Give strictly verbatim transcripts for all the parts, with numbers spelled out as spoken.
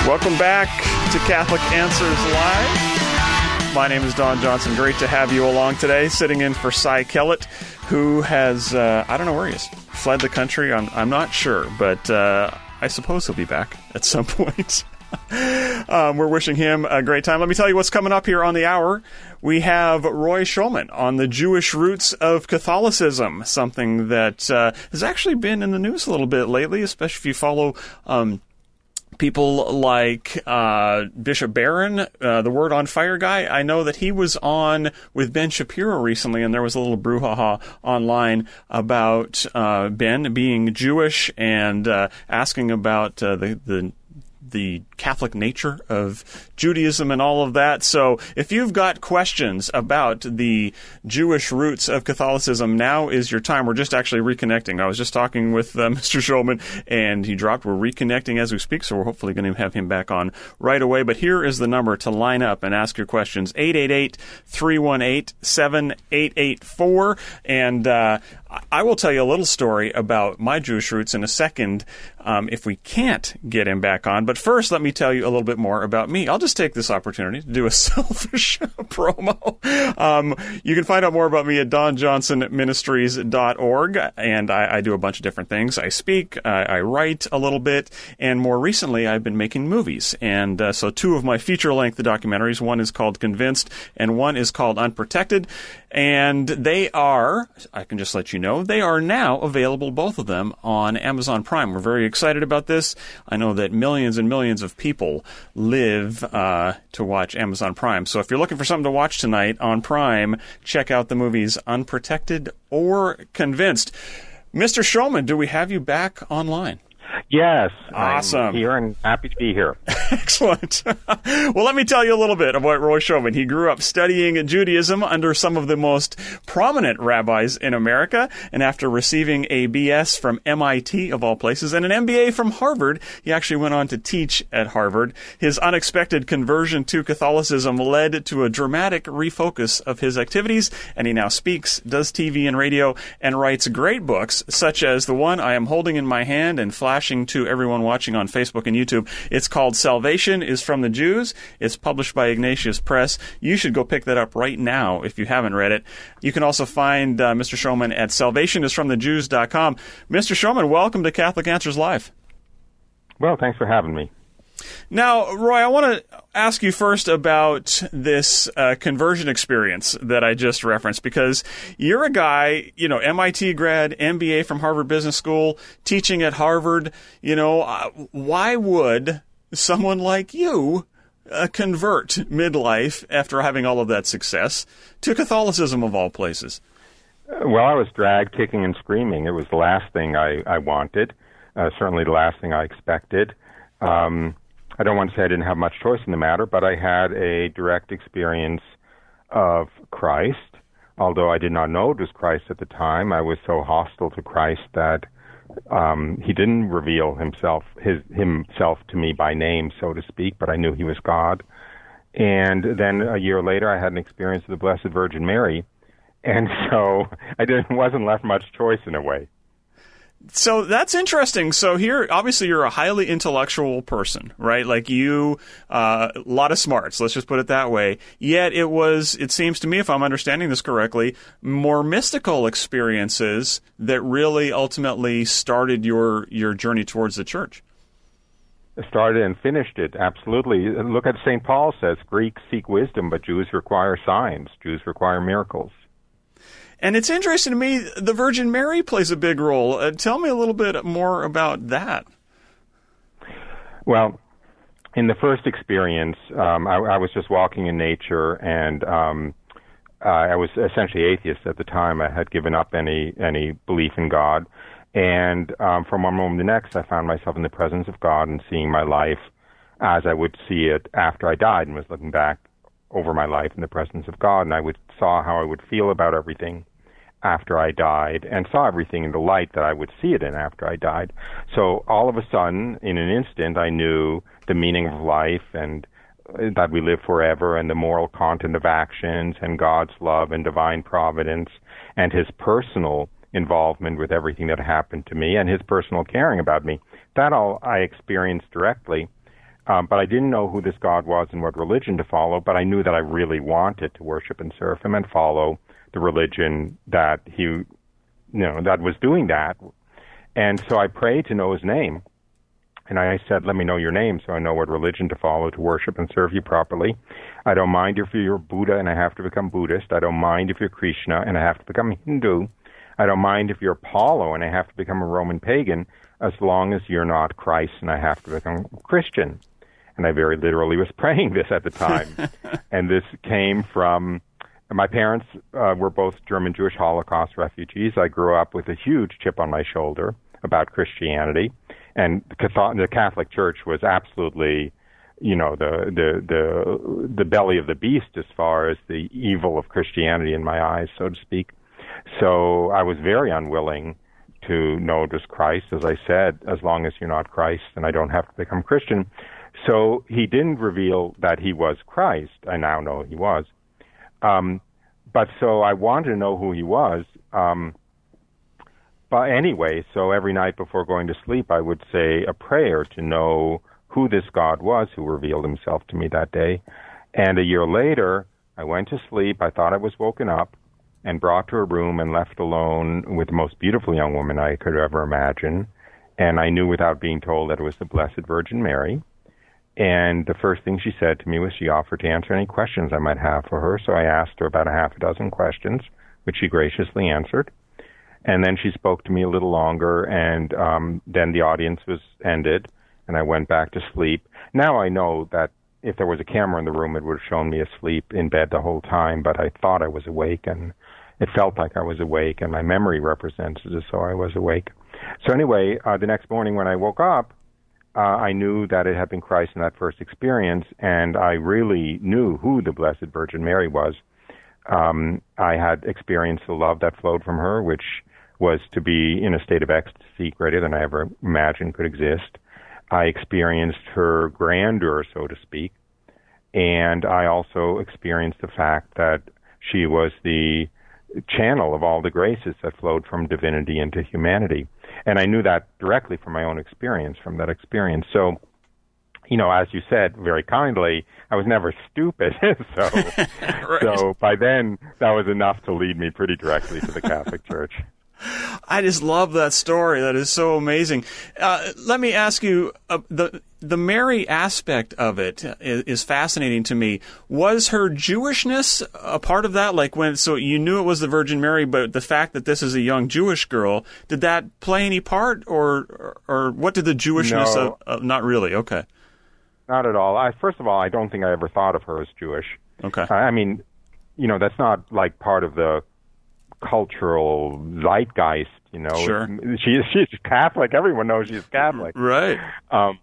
Welcome back to Catholic Answers Live. My name is Don Johnson. Great to have you along today, sitting in for Cy Kellett, who has, uh, I don't know where he is, fled the country. I'm, I'm not sure, but uh, I suppose he'll be back at some point. um, we're wishing him a great time. Let me tell you what's coming up here on the hour. We have Roy Schoeman on the Jewish roots of Catholicism, something that uh, has actually been in the news a little bit lately, especially if you follow um, people like uh, Bishop Barron, uh, the Word on Fire guy. I know that he was on with Ben Shapiro recently, and there was a little brouhaha online about uh, Ben being Jewish and uh, asking about uh, the the the Catholic nature of Judaism and all of that. So if you've got questions about the Jewish roots of Catholicism, now is your time. We're just actually reconnecting. I was just talking with uh, Mister Schoeman, and he dropped. We're reconnecting as we speak, so we're hopefully going to have him back on right away. But here is the number to line up and ask your questions, eight eight eight, three one eight, seven eight eight four. And uh, I will tell you a little story about my Jewish roots in a second um, if we can't get him back on. But first, let me tell you a little bit more about me. I'll just take this opportunity to do a selfish promo. Um, you can find out more about me at don johnson ministries dot org, and I, I do a bunch of different things. I speak, I, I write a little bit, and more recently, I've been making movies. And uh, so two of my feature-length documentaries, one is called Convinced, and one is called Unprotected. And they are, I can just let you know, they are now available, both of them, on Amazon Prime. We're very excited about this. I know that millions and millions of people live uh, to watch Amazon Prime. So if you're looking for something to watch tonight on Prime, check out the movies Unprotected or Convinced. Mister Schoeman, do we have you back online? Yes. Awesome. I'm here and happy to be here. Excellent. Well, let me tell you a little bit about Roy Schoeman. He grew up studying Judaism under some of the most prominent rabbis in America, and after receiving a B S from M I T, of all places, and an M B A from Harvard, he actually went on to teach at Harvard. His unexpected conversion to Catholicism led to a dramatic refocus of his activities, and he now speaks, does T V and radio, and writes great books, such as the one I am holding in my hand and flashing to everyone watching on Facebook and YouTube. It's called Salvation is from the Jews. It's published by Ignatius Press. You should go pick that up right now if you haven't read it. You can also find uh, Mister Schoeman at salvation is from the jews dot com. Mister Schoeman, welcome to Catholic Answers Live. Well, thanks for having me. Now, Roy, I want to ask you first about this uh, conversion experience that I just referenced, because you're a guy, you know, M I T grad, M B A from Harvard Business School, teaching at Harvard. You know, uh, why would someone like you uh, convert midlife after having all of that success to Catholicism of all places? Well, I was dragged kicking and screaming. It was the last thing I, I wanted, uh, certainly the last thing I expected. Um, I don't want to say I didn't have much choice in the matter, but I had a direct experience of Christ. Although I did not know it was Christ at the time, I was so hostile to Christ that um, he didn't reveal himself his himself to me by name, so to speak, but I knew he was God. And then a year later, I had an experience with the Blessed Virgin Mary, and so I didn't wasn't left much choice in a way. So that's interesting. So here, obviously, you're a highly intellectual person, right? Like you, uh, a lot of smarts, let's just put it that way. Yet it was, it seems to me, if I'm understanding this correctly, more mystical experiences that really ultimately started your, your journey towards the church. Started and finished it, absolutely. Look at Saint Paul says, Greeks seek wisdom, but Jews require signs. Jews require miracles. And it's interesting to me, the Virgin Mary plays a big role. Uh, tell me a little bit more about that. Well, in the first experience, um, I, I was just walking in nature, and um, uh, I was essentially atheist at the time. I had given up any any belief in God. And um, from one moment to the next, I found myself in the presence of God and seeing my life as I would see it after I died, and was looking back over my life in the presence of God, and I would saw how I would feel about everything after I died, and saw everything in the light that I would see it in after I died. So all of a sudden, in an instant, I knew the meaning of life, and that we live forever, and the moral content of actions, and God's love and divine providence, and his personal involvement with everything that happened to me, and his personal caring about me. That all I experienced directly. Um, but I didn't know who this God was and what religion to follow, but I knew that I really wanted to worship and serve him and follow the religion that he, you know, that was doing that. And so I prayed to know his name. And I said, let me know your name so I know what religion to follow to worship and serve you properly. I don't mind if you're Buddha and I have to become Buddhist. I don't mind if you're Krishna and I have to become Hindu. I don't mind if you're Apollo and I have to become a Roman pagan, as long as you're not Christ and I have to become Christian. And I very literally was praying this at the time. And this came from, my parents uh, were both German Jewish Holocaust refugees. I grew up with a huge chip on my shoulder about Christianity. And the Catholic Church was absolutely, you know, the, the the the belly of the beast as far as the evil of Christianity in my eyes, so to speak. So I was very unwilling to know it was Christ, as I said, as long as you're not Christ, and I don't have to become Christian. So he didn't reveal that he was Christ. I now know he was. Um, but so I wanted to know who he was. Um, But anyway, so every night before going to sleep, I would say a prayer to know who this God was who revealed himself to me that day. And a year later, I went to sleep. I thought I was woken up and brought to a room and left alone with the most beautiful young woman I could ever imagine. And I knew without being told that it was the Blessed Virgin Mary. And the first thing she said to me was she offered to answer any questions I might have for her. So I asked her about a half a dozen questions, which she graciously answered. And then she spoke to me a little longer, and um, then the audience was ended, and I went back to sleep. Now I know that if there was a camera in the room, it would have shown me asleep in bed the whole time, but I thought I was awake, and it felt like I was awake, and my memory represents it as though I was awake. So anyway, uh, the next morning when I woke up, uh, I knew that it had been Christ in that first experience, and I really knew who the Blessed Virgin Mary was. Um, I had experienced the love that flowed from her, which was to be in a state of ecstasy greater than I ever imagined could exist. I experienced her grandeur, so to speak, and I also experienced the fact that she was the channel of all the graces that flowed from divinity into humanity. And I knew that directly from my own experience, from that experience. So, you know, as you said very kindly, I was never stupid. so, right. so by then, that was enough to lead me pretty directly to the Catholic Church. I just love that story. That is so amazing. Uh, let me ask you, uh, the the Mary aspect of it is, is fascinating to me. Was her Jewishness a part of that? Like when, so you knew it was the Virgin Mary, but the fact that this is a young Jewish girl, did that play any part, or or, or what did the Jewishness? No, of, uh, not really. Okay. Not at all. I, first of all, I don't think I ever thought of her as Jewish. Okay. I, I mean, you know, that's not like part of the cultural zeitgeist, you know. Sure. She, she's Catholic. Everyone knows she's Catholic. Right. Um,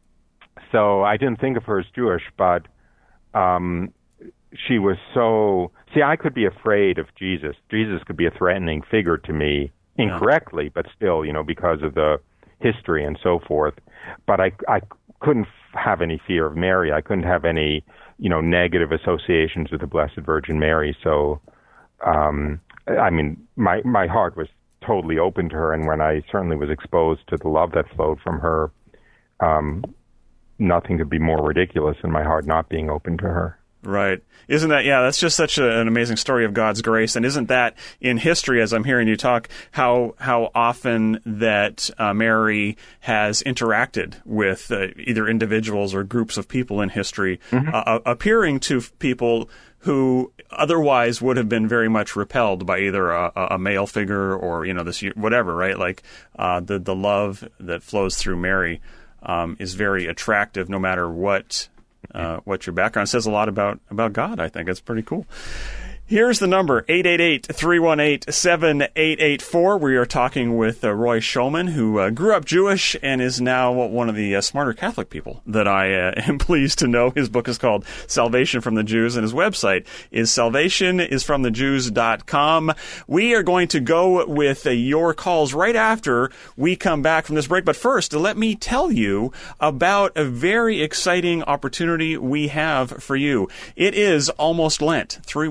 so I didn't think of her as Jewish, but um, she was so... See, I could be afraid of Jesus. Jesus could be a threatening figure to me incorrectly, yeah. but still, you know, because of the history and so forth. But I, I couldn't have any fear of Mary. I couldn't have any, you know, negative associations with the Blessed Virgin Mary. So... Um, I mean, my my heart was totally open to her, and when I certainly was exposed to the love that flowed from her, um, nothing could be more ridiculous than my heart not being open to her. Right. Isn't that, yeah, that's just such a, an amazing story of God's grace. And isn't that in history, as I'm hearing you talk, how how often that uh, Mary has interacted with uh, either individuals or groups of people in history, mm-hmm. uh, appearing to people who otherwise would have been very much repelled by either a, a male figure or, you know, this whatever, right? Like uh, the, the love that flows through Mary um, is very attractive no matter what Uh, what your background says a lot about, about God. I think it's pretty cool. Here's the number, eight eight eight, three one eight, seven eight eight four. We are talking with uh, Roy Shulman, who uh, grew up Jewish and is now one of the uh, smarter Catholic people that I uh, am pleased to know. His book is called Salvation from the Jews, and his website is salvation is from the jews dot com. We are going to go with uh, your calls right after we come back from this break. But first, let me tell you about a very exciting opportunity we have for you. It is almost Lent, three weeks to the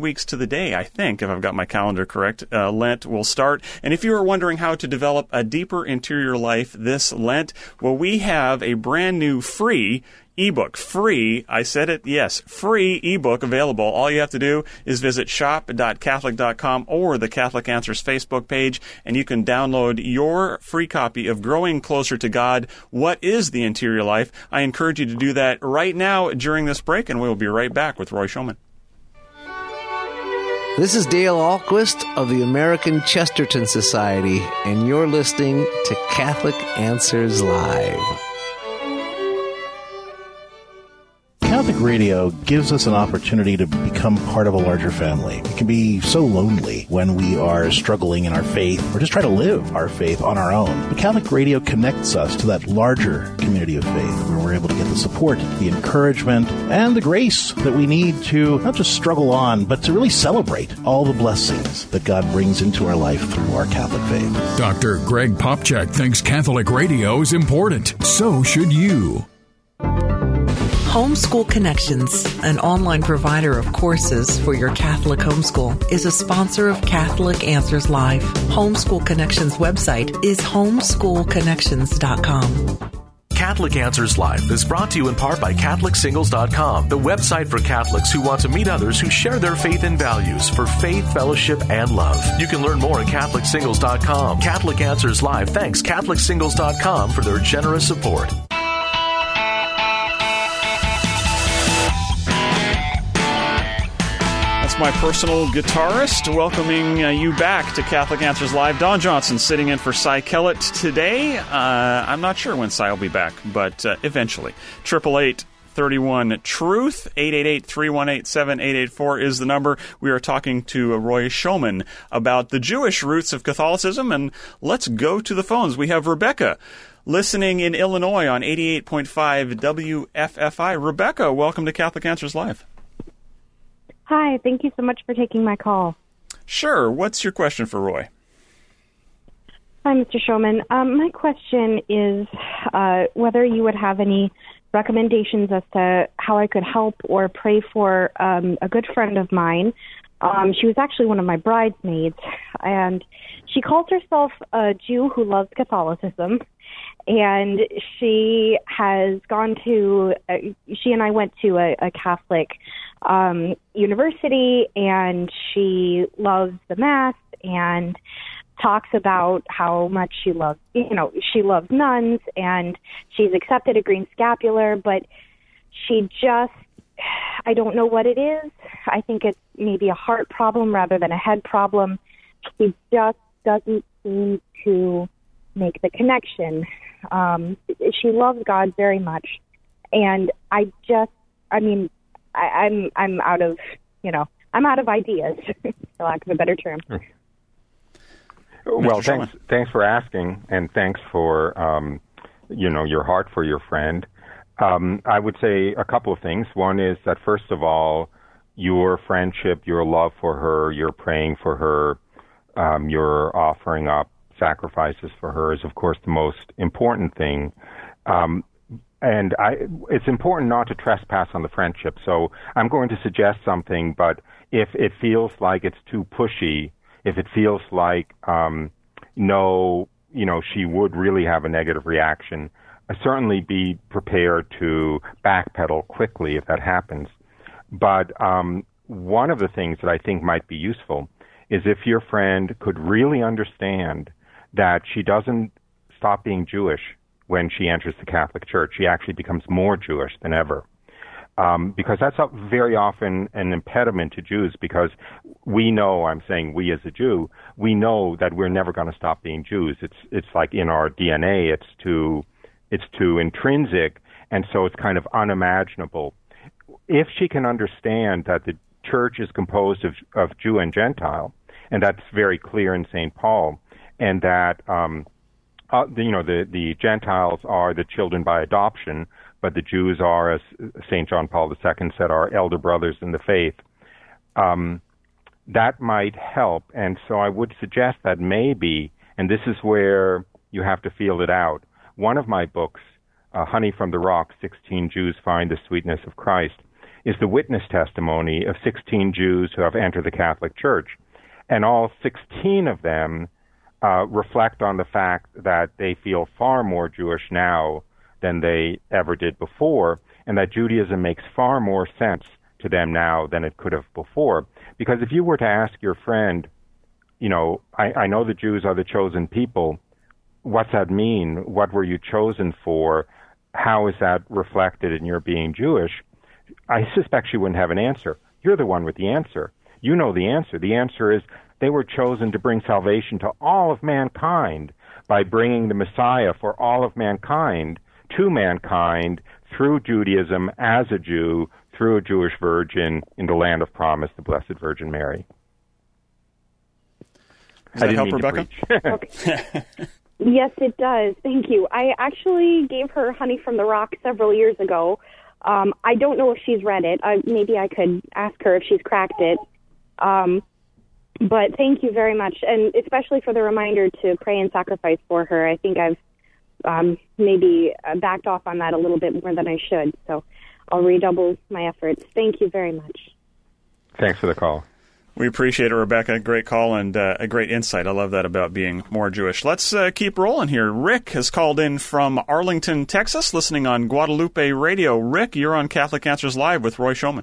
the day, I think, if I've got my calendar correct, uh, Lent will start. And if you are wondering how to develop a deeper interior life this Lent, well, we have a brand new free ebook. Free, I said it, yes, free ebook available. All you have to do is visit shop dot catholic dot com or the Catholic Answers Facebook page, and you can download your free copy of Growing Closer to God, What is the Interior Life? I encourage you to do that right now during this break, and we'll be right back with Roy Schoeman. This is Dale Ahlquist of the American Chesterton Society, and you're listening to Catholic Answers Live. Catholic radio gives us an opportunity to become part of a larger family. It can be so lonely when we are struggling in our faith or just try to live our faith on our own. But Catholic radio connects us to that larger community of faith where we're able to get the support, the encouragement, and the grace that we need to not just struggle on, but to really celebrate all the blessings that God brings into our life through our Catholic faith. Doctor Greg Popcak thinks Catholic radio is important. So should you. Homeschool Connections, an online provider of courses for your Catholic homeschool, is a sponsor of Catholic Answers Live. Homeschool Connections website is homeschool connections dot com. Catholic Answers Live is brought to you in part by Catholic Singles dot com, the website for Catholics who want to meet others who share their faith and values for faith, fellowship, and love. You can learn more at Catholic Singles dot com. Catholic Answers Live thanks Catholic Singles dot com for their generous support. My personal guitarist, welcoming uh, you back to Catholic Answers Live. Don Johnson sitting in for Cy Kellett today. Uh, I'm not sure when Cy will be back, but uh, eventually. eight eight eight, three one, truth, eight eight eight, three one eight, seven eight eight four is the number. We are talking to uh, Roy Schoeman about the Jewish roots of Catholicism, and let's go to the phones. We have Rebecca listening in Illinois on eighty-eight point five W F F I. Rebecca, welcome to Catholic Answers Live. Hi, thank you so much for taking my call. Sure. What's your question for Roy? Hi, Mister Schoeman. Um, my question is uh, whether you would have any recommendations as to how I could help or pray for um, a good friend of mine. Um, she was actually one of my bridesmaids, and she calls herself a Jew who loves Catholicism. And she has gone to, uh, she and I went to a, a Catholic um, university, and she loves the Mass and talks about how much she loves, you know, she loves nuns, and she's accepted a green scapular, but she just, I don't know what it is. I think it's maybe a heart problem rather than a head problem. She just doesn't seem to make the connection. Um, she loves God very much, and I just, I mean, I, I'm I'm out of, you know, I'm out of ideas, for lack of a better term. Well, thanks, thanks for asking, and thanks for, um, you know, your heart for your friend. Um, I would say a couple of things. One is that, first of all, your friendship, your love for her, your praying for her, um, your offering up sacrifices for her is, of course, the most important thing. Um, and I, it's important not to trespass on the friendship. So I'm going to suggest something, but if it feels like it's too pushy, if it feels like, um, no, you know, she would really have a negative reaction, uh, certainly be prepared to backpedal quickly if that happens. But um, one of the things that I think might be useful is if your friend could really understand that she doesn't stop being Jewish when she enters the Catholic Church. She actually becomes more Jewish than ever. Um, because that's very often an impediment to Jews, because we know, I'm saying we as a Jew, we know that we're never going to stop being Jews. It's it's like in our D N A, it's too, it's too intrinsic, and so it's kind of unimaginable. If she can understand that the Church is composed of, of Jew and Gentile, and that's very clear in Saint Paul, and that um, uh, the, you know the, the Gentiles are the children by adoption, but the Jews are, as Saint John Paul the Second said, our elder brothers in the faith. Um, that might help, and so I would suggest that maybe, and this is where you have to feel it out, one of my books, uh, Honey from the Rock, sixteen Jews Find the Sweetness of Christ, is the witness testimony of sixteen Jews who have entered the Catholic Church. And all sixteen of them uh, reflect on the fact that they feel far more Jewish now than they ever did before, and that Judaism makes far more sense to them now than it could have before. Because if you were to ask your friend, you know, I, I know the Jews are the chosen people, what's that mean? What were you chosen for? How is that reflected in your being Jewish? I suspect she wouldn't have an answer. You're the one with the answer. You know the answer. The answer is they were chosen to bring salvation to all of mankind by bringing the Messiah for all of mankind to mankind through Judaism as a Jew, through a Jewish virgin in the land of promise, the Blessed Virgin Mary. Does that help, Rebecca? Okay. Yes, it does. Thank you. I actually gave her Honey from the Rock several years ago. Um, I don't know if she's read it. I, maybe I could ask her if she's cracked it. Um, but thank you very much, and especially for the reminder to pray and sacrifice for her. I think I've um, maybe backed off on that a little bit more than I should, so I'll redouble my efforts. Thank you very much. Thanks for the call. We appreciate it, Rebecca. Great call and uh, a great insight. I love that about being more Jewish. Let's uh, keep rolling here. Rick has called in from Arlington, Texas, listening on Guadalupe Radio. Rick, you're on Catholic Answers Live with Roy Schoeman.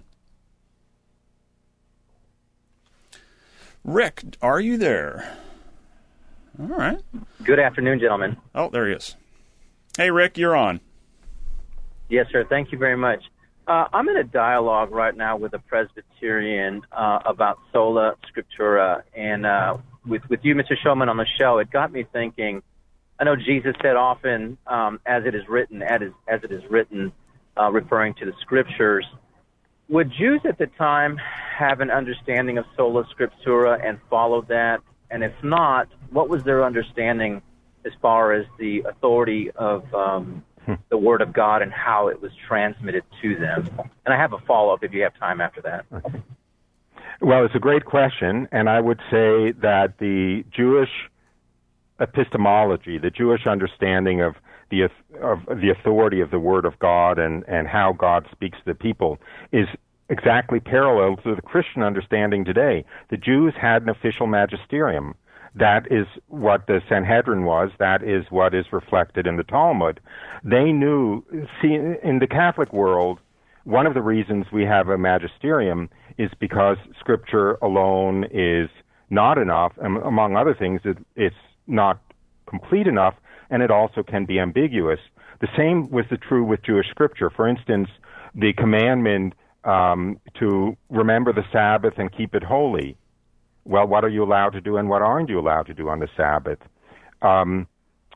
Rick, are you there? All right. Good afternoon, gentlemen. Oh, there he is. Hey, Rick, you're on. Yes, sir. Thank you very much. Uh, I'm in a dialogue right now with a Presbyterian uh, about sola scriptura, and uh, with with you, Mister Schoeman, on the show, it got me thinking. I know Jesus said often, um, "As it is written," as, as it is written, uh, referring to the scriptures. Would Jews at the time have an understanding of sola scriptura and follow that? And if not, what was their understanding as far as the authority of um, the Word of God and how it was transmitted to them? And I have a follow-up if you have time after that. Okay. Well, it's a great question, and I would say that the Jewish epistemology, the Jewish understanding of the of the authority of the Word of God and, and how God speaks to the people is exactly parallel to the Christian understanding today. The Jews had an official magisterium. That is what the Sanhedrin was. That is what is reflected in the Talmud. They knew, see, in the Catholic world, one of the reasons we have a magisterium is because Scripture alone is not enough, and among other things, it, it's not complete enough, and it also can be ambiguous. The same was the true with Jewish Scripture. For instance, the commandment um, to remember the Sabbath and keep it holy. Well, what are you allowed to do and what aren't you allowed to do on the Sabbath? Um,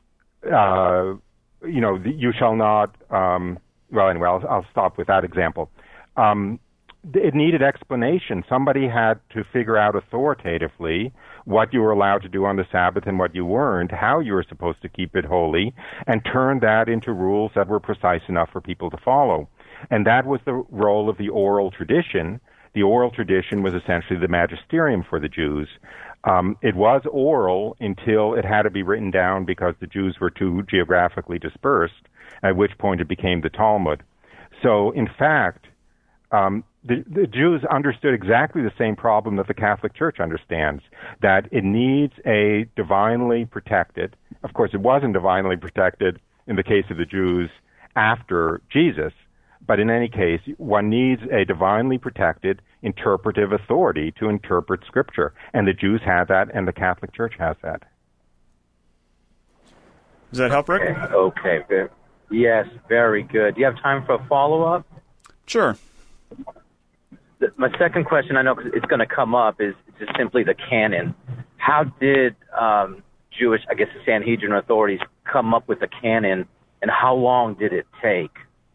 uh, you know, you shall not, um, well, anyway, I'll, I'll stop with that example. Um, it needed explanation. Somebody had to figure out authoritatively what you were allowed to do on the Sabbath and what you weren't, how you were supposed to keep it holy, and turn that into rules that were precise enough for people to follow. And that was the role of the oral tradition. The oral tradition was essentially the magisterium for the Jews. Um, it was oral until it had to be written down because the Jews were too geographically dispersed, at which point it became the Talmud. So, in fact, um, the, the Jews understood exactly the same problem that the Catholic Church understands, that it needs a divinely protected, of course it wasn't divinely protected in the case of the Jews after Jesus, but in any case, one needs a divinely protected interpretive authority to interpret Scripture. And the Jews have that, and the Catholic Church has that. Does that help, Rick? Okay. okay. Yes, very good. Do you have time for a follow-up? Sure. The, my second question, I know it's going to come up, is just simply the canon. How did um, Jewish, I guess the Sanhedrin authorities, come up with the canon, and how long did it take?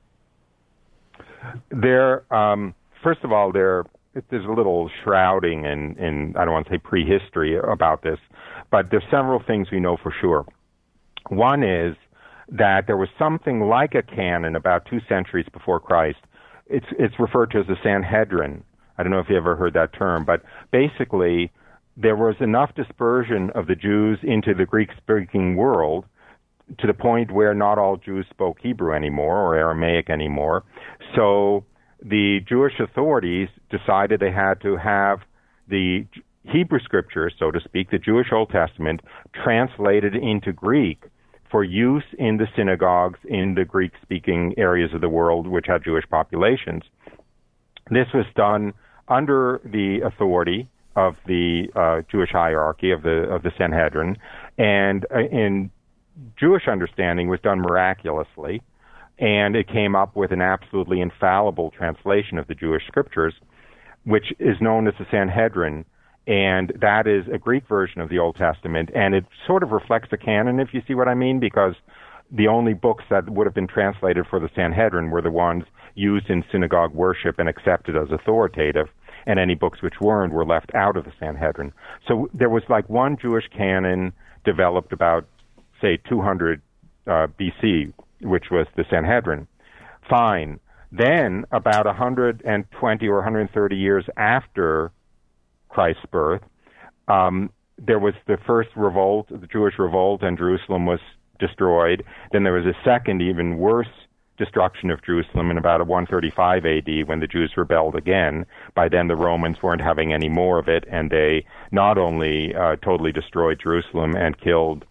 There, um, first of all, there there's a little shrouding in, in, I don't want to say prehistory about this, but there's several things we know for sure. One is that there was something like a canon about two centuries before Christ. It's it's referred to as the Sanhedrin. I don't know if you ever heard that term, but basically there was enough dispersion of the Jews into the Greek-speaking world to the point where not all Jews spoke Hebrew anymore or Aramaic anymore. So the Jewish authorities decided they had to have the Hebrew Scriptures, so to speak, the Jewish Old Testament, translated into Greek for use in the synagogues in the Greek-speaking areas of the world which had Jewish populations. This was done under the authority of the uh, Jewish hierarchy of the of the Sanhedrin, and uh, in Jewish understanding was done miraculously, and it came up with an absolutely infallible translation of the Jewish Scriptures, which is known as the Sanhedrin, and that is a Greek version of the Old Testament, and it sort of reflects the canon, if you see what I mean, because the only books that would have been translated for the Sanhedrin were the ones used in synagogue worship and accepted as authoritative, and any books which weren't were left out of the Sanhedrin. So there was like one Jewish canon developed about, say, two hundred uh, B C, which was the Sanhedrin. Fine. Then, about one hundred twenty or one hundred thirty years after Christ's birth, um, there was the first revolt, the Jewish revolt, and Jerusalem was destroyed. Then there was a second, even worse destruction of Jerusalem in about one thirty-five A D when the Jews rebelled again. By then the Romans weren't having any more of it, and they not only uh, totally destroyed Jerusalem and killed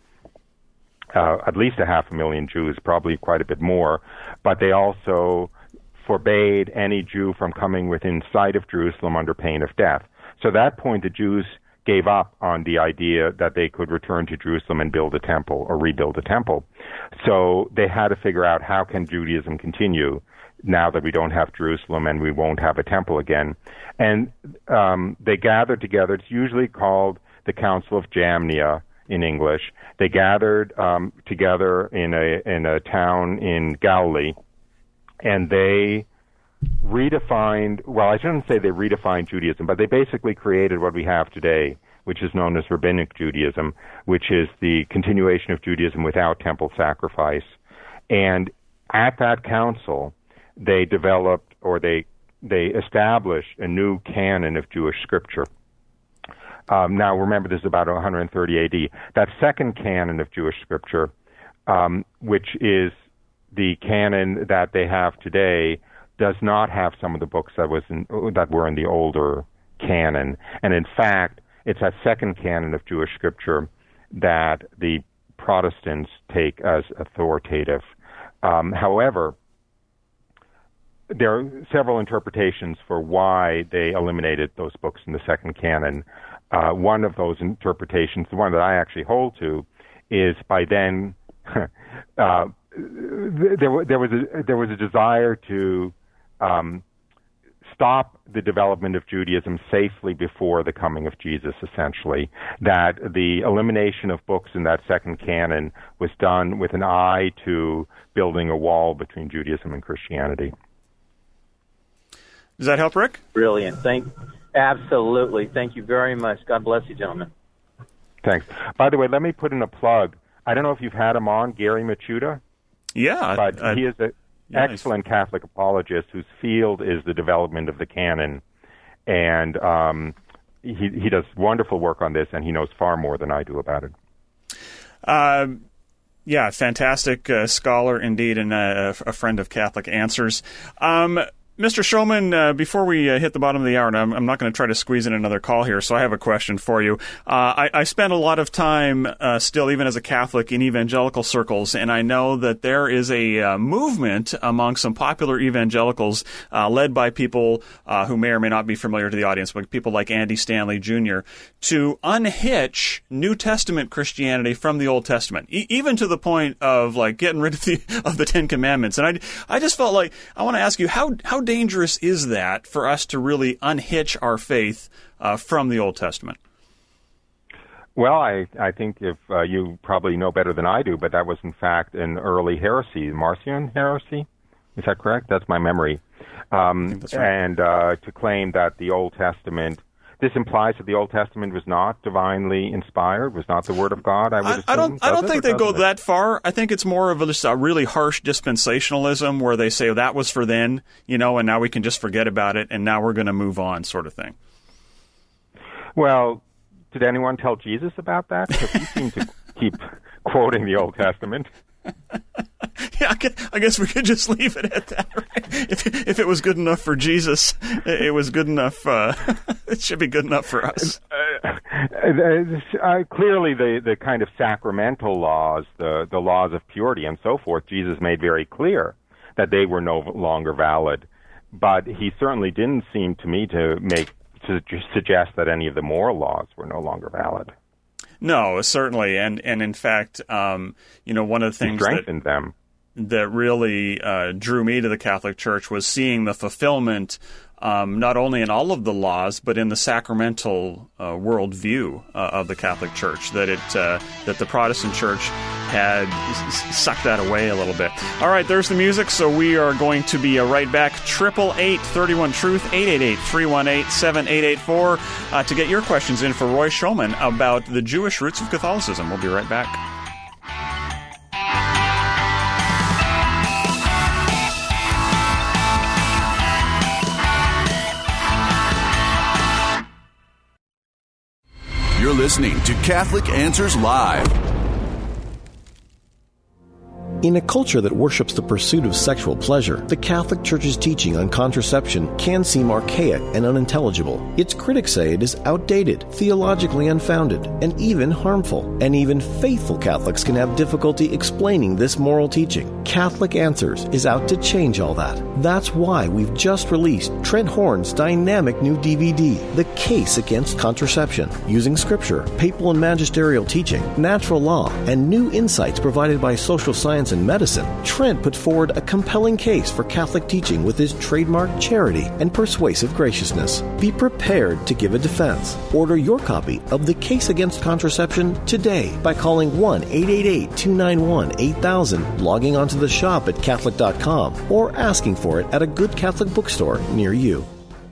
uh, at least a half a million Jews, probably quite a bit more, but they also forbade any Jew from coming within sight of Jerusalem under pain of death. So at that point the Jews gave up on the idea that they could return to Jerusalem and build a temple or rebuild a temple. So they had to figure out how can Judaism continue now that we don't have Jerusalem and we won't have a temple again. And um, they gathered together. It's usually called the Council of Jamnia in English. They gathered um, together in a in a town in Galilee, and they redefined, well, I shouldn't say they redefined Judaism, but they basically created what we have today, which is known as Rabbinic Judaism, which is the continuation of Judaism without temple sacrifice. And at that council, they developed, or they they established a new canon of Jewish scripture. Um, now, remember, this is about one hundred thirty A D. That second canon of Jewish scripture, um, which is the canon that they have today, does not have some of the books that was in, that were in the older canon. And in fact, it's that second canon of Jewish scripture that the Protestants take as authoritative. Um, however, there are several interpretations for why they eliminated those books in the second canon. Uh, one of those interpretations, the one that I actually hold to, is by then uh, there, there was a, there was a desire to Um, stop the development of Judaism safely before the coming of Jesus, essentially. That the elimination of books in that second canon was done with an eye to building a wall between Judaism and Christianity. Does that help, Rick? Brilliant. Thank, absolutely. Thank you very much. God bless you, gentlemen. Thanks. By the way, let me put in a plug. I don't know if you've had him on, Gary Machuda. Yeah. But I, he is a Yeah, excellent Catholic apologist whose field is the development of the canon, and um, he he does wonderful work on this, and he knows far more than I do about it. Um, yeah, fantastic uh, scholar indeed, and uh, a friend of Catholic Answers. Um, Mister Shulman, uh, before we uh, hit the bottom of the hour, and I'm, I'm not going to try to squeeze in another call here, so I have a question for you. Uh, I, I spend a lot of time uh, still, even as a Catholic, in evangelical circles, and I know that there is a uh, movement among some popular evangelicals uh, led by people uh, who may or may not be familiar to the audience, but people like Andy Stanley Junior, to unhitch New Testament Christianity from the Old Testament, e- even to the point of like getting rid of the of the Ten Commandments. And I, I just felt like I want to ask you, how how dangerous is that for us to really unhitch our faith uh, from the Old Testament? Well, I, I think if uh, you probably know better than I do, but that was in fact an early heresy, Marcion heresy. Is that correct? That's my memory. Um, that's right. And uh, to claim that the Old Testament, this implies that the Old Testament was not divinely inspired, was not the Word of God. I would assume. I, I don't. I don't think they go it? that far. I think it's more of a, just a really harsh dispensationalism where they say, well, that was for then, you know, and now we can just forget about it, and now we're going to move on, sort of thing. Well, did anyone tell Jesus about that? Because he seemed to keep quoting the Old Testament. I guess, I guess we could just leave it at that, right? If, if it was good enough for Jesus, it was good enough, uh, it should be good enough for us. Uh, uh, clearly, the, the kind of sacramental laws, the, the laws of purity and so forth, Jesus made very clear that they were no longer valid. But he certainly didn't seem to me to make to suggest that any of the moral laws were no longer valid. No, certainly, and and in fact, um, you know, one of the things he strengthened that, them. that really uh, drew me to the Catholic Church was seeing the fulfillment, um, not only in all of the laws, but in the sacramental uh, worldview uh, of the Catholic Church. That it uh, that the Protestant Church had s- sucked that away a little bit. All right, there's the music. So we are going to be uh, right back. Triple eight thirty one truth eight eight eight three one eight seven eight eight four uh, to get your questions in for Roy Schoeman about the Jewish roots of Catholicism. We'll be right back. You're listening to Catholic Answers Live. In a culture that worships the pursuit of sexual pleasure, the Catholic Church's teaching on contraception can seem archaic and unintelligible. Its critics say it is outdated, theologically unfounded, and even harmful. And even faithful Catholics can have difficulty explaining this moral teaching. Catholic Answers is out to change all that. That's why we've just released Trent Horn's dynamic new D V D, The Case Against Contraception, using scripture, papal and magisterial teaching, natural law, and new insights provided by social science and medicine. Trent put forward a compelling case for Catholic teaching with his trademark charity and persuasive graciousness. Be prepared to give a defense. Order your copy of The Case Against Contraception today by calling one eight eight eight two nine one eight thousand, logging onto the shop at Catholic dot com, or asking for it at a good Catholic bookstore near you.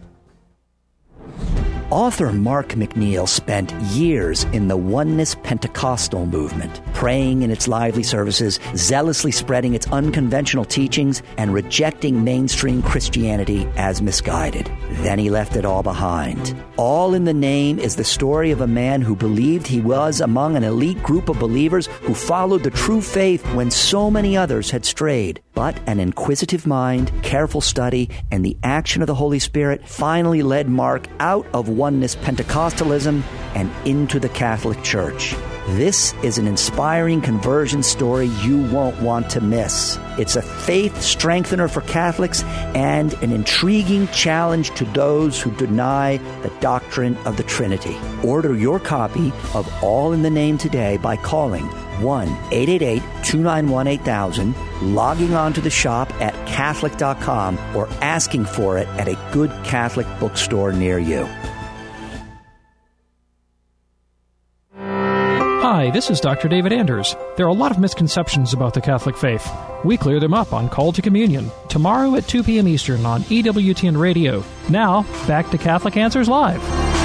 Author Mark McNeil spent years in the Oneness Pentecostal movement, praying in its lively services, zealously spreading its unconventional teachings, and rejecting mainstream Christianity as misguided. Then he left it all behind. All in the Name is the story of a man who believed he was among an elite group of believers who followed the true faith when so many others had strayed. But an inquisitive mind, careful study, and the action of the Holy Spirit finally led Mark out of Oneness Pentecostalism and into the Catholic Church. This is an inspiring conversion story you won't want to miss. It's a faith strengthener for Catholics and an intriguing challenge to those who deny the doctrine of the Trinity. Order your copy of All in the Name today by calling one eight eight eight two nine one eight thousand, logging on to the shop at Catholic dot com, or asking for it at a good Catholic bookstore near you. Hi, this is Doctor David Anders. There are a lot of misconceptions about the Catholic faith. We clear them up on Call to Communion, tomorrow at two p.m. Eastern on E W T N Radio. Now, back to Catholic Answers Live.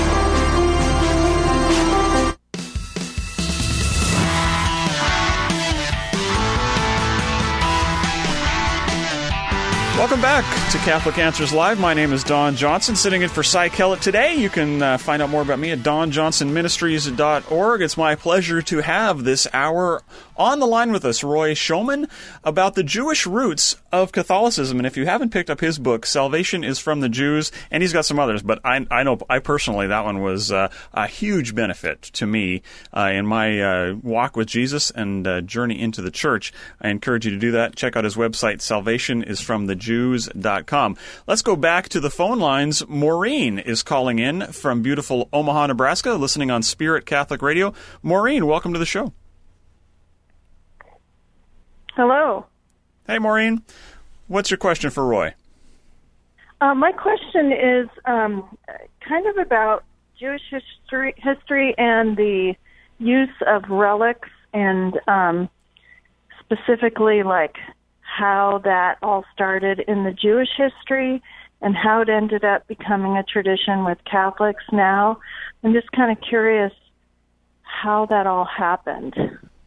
Welcome back to Catholic Answers Live. My name is Don Johnson, sitting in for Cy Kellett today. You can uh, find out more about me at don johnson ministries dot org. It's my pleasure to have this hour on the line with us, Roy Schoeman, about the Jewish roots of Catholicism. And if you haven't picked up his book, Salvation is from the Jews, and he's got some others, but I, I know I personally, that one was uh, a huge benefit to me uh, in my uh, walk with Jesus and uh, journey into the church. I encourage you to do that. Check out his website, salvation is from the jews dot com. Let's go back to the phone lines. Maureen is calling in from beautiful Omaha, Nebraska, listening on Spirit Catholic Radio. Maureen, welcome to the show. Hello. Hey, Maureen. What's your question for Roy? Uh, my question is um, kind of about Jewish history, history and the use of relics, and um, specifically like how that all started in the Jewish history and how it ended up becoming a tradition with Catholics now. I'm just kind of curious how that all happened.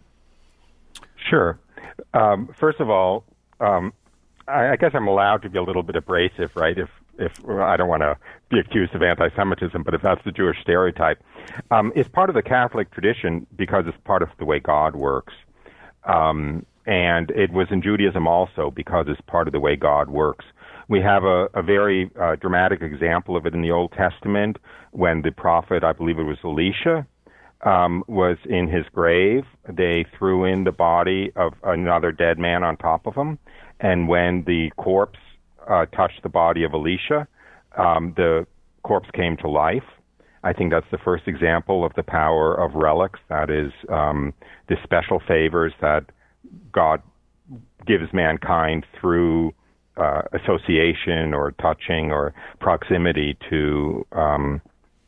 Sure. Um, first of all, um, I, I guess I'm allowed to be a little bit abrasive, right? If if well, I don't want to be accused of anti-Semitism, but if that's the Jewish stereotype, um, it's part of the Catholic tradition because it's part of the way God works. Um, and it was in Judaism also because it's part of the way God works. We have a, a very uh, dramatic example of it in the Old Testament when the prophet, I believe it was Elisha, um, was in his grave. They threw in the body of another dead man on top of him, and when the corpse uh, touched the body of Elisha, um, the corpse came to life. I think that's the first example of the power of relics, that is, um, the special favors that God gives mankind through uh, association or touching or proximity to um,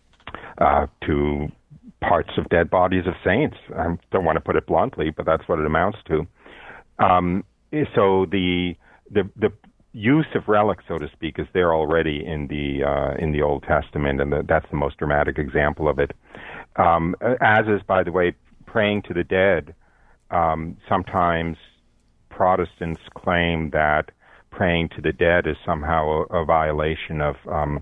uh, to parts of dead bodies of saints. I don't want to put it bluntly, but that's what it amounts to. Um, so the the the use of relics, so to speak, is there already in the uh, in the Old Testament, and the, that's the most dramatic example of it. Um, as is, by the way, praying to the dead. Um, sometimes Protestants claim that praying to the dead is somehow a, a violation of, um,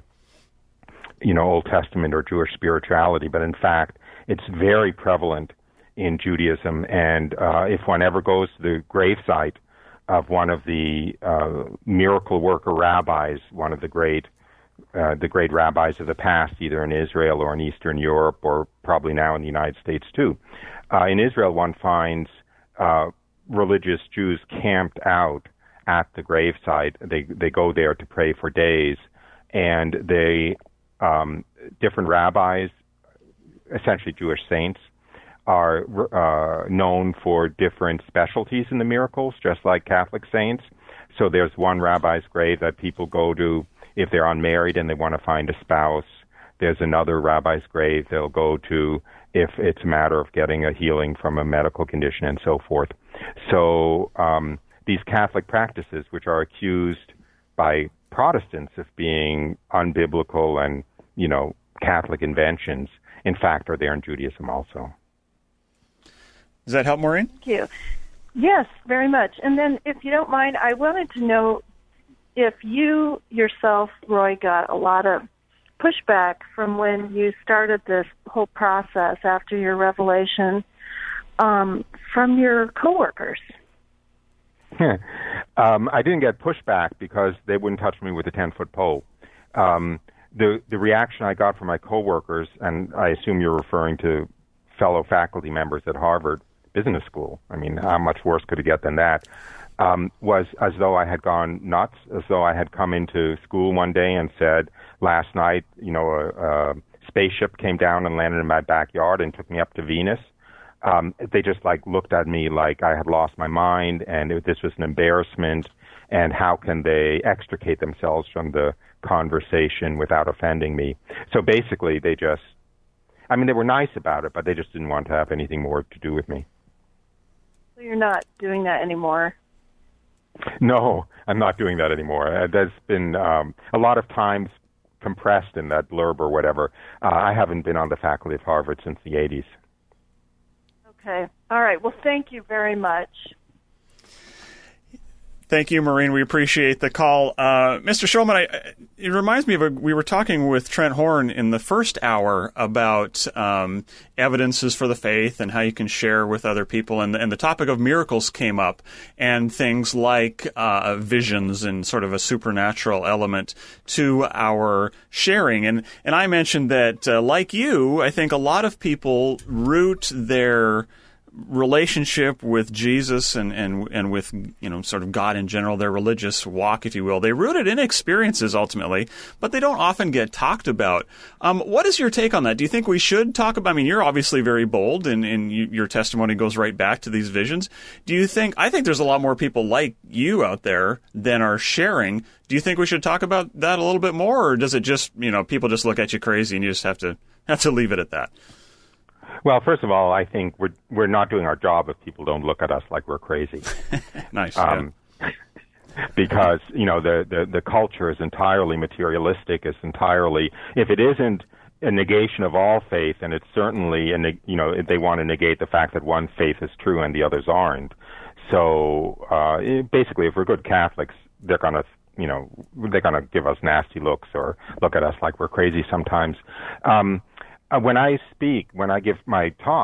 you know, Old Testament or Jewish spirituality, but in fact, it's very prevalent in Judaism. And uh, if one ever goes to the gravesite of one of the uh, miracle worker rabbis, one of the great uh, the great rabbis of the past, either in Israel or in Eastern Europe, or probably now in the United States too. Uh, in Israel, one finds uh, religious Jews camped out at the gravesite. They they go there to pray for days, and they um, different rabbis, essentially Jewish saints, are uh, known for different specialties in the miracles, just like Catholic saints. So there's one rabbi's grave that people go to if they're unmarried and they want to find a spouse. There's another rabbi's grave they'll go to if it's a matter of getting a healing from a medical condition and so forth. So um, these Catholic practices, which are accused by Protestants of being unbiblical and, you know, Catholic inventions, in fact, are there in Judaism also. Does that help, Maureen? Thank you. Yes, very much. And then, if you don't mind, I wanted to know if you yourself, Roy, got a lot of pushback from when you started this whole process after your revelation um, from your coworkers. um, I didn't get pushback because they wouldn't touch me with a ten-foot pole. Um, the the reaction I got from my coworkers, and I assume you're referring to fellow faculty members at Harvard Business School, I mean, how much worse could it get than that, um, was as though I had gone nuts, as though I had come into school one day and said, last night, you know, a, a spaceship came down and landed in my backyard and took me up to Venus. Um, they just, like, looked at me like I had lost my mind and it, this was an embarrassment, and how can they extricate themselves from the conversation without offending me? So basically, they just, I mean, they were nice about it, but they just didn't want to have anything more to do with me. So you're not doing that anymore? No, I'm not doing that anymore. Uh, there's been um, a lot of times compressed in that blurb or whatever. Uh, I haven't been on the faculty of Harvard since the eighties. Okay. All right. Well, thank you very much. Thank you, Maureen. We appreciate the call. Uh, Mister Shulman, I, it reminds me of a, we were talking with Trent Horn in the first hour about um, evidences for the faith and how you can share with other people. And, and the topic of miracles came up, and things like uh, visions and sort of a supernatural element to our sharing. And, and I mentioned that, uh, like you, I think a lot of people root their relationship with Jesus and, and and with, you know, sort of God in general, their religious walk, if you will. They root it in experiences ultimately, but they don't often get talked about. Um, what is your take on that? Do you think we should talk about, I mean, you're obviously very bold and, and you, your testimony goes right back to these visions. Do you think, I think there's a lot more people like you out there than are sharing. Do you think we should talk about that a little bit more, or does it just, you know, people just look at you crazy and you just have to have to leave it at that? Well, first of all, I think we're we're not doing our job if people don't look at us like we're crazy. Nice. Um, yeah. Because, you know, the, the, the culture is entirely materialistic. It's entirely, if it isn't a negation of all faith, and it's certainly, a, you know, they want to negate the fact that one faith is true and the others aren't. So uh, it, basically, if we're good Catholics, they're going to, you know, they're going to give us nasty looks or look at us like we're crazy sometimes. Um Uh, when I speak, when I give my talks,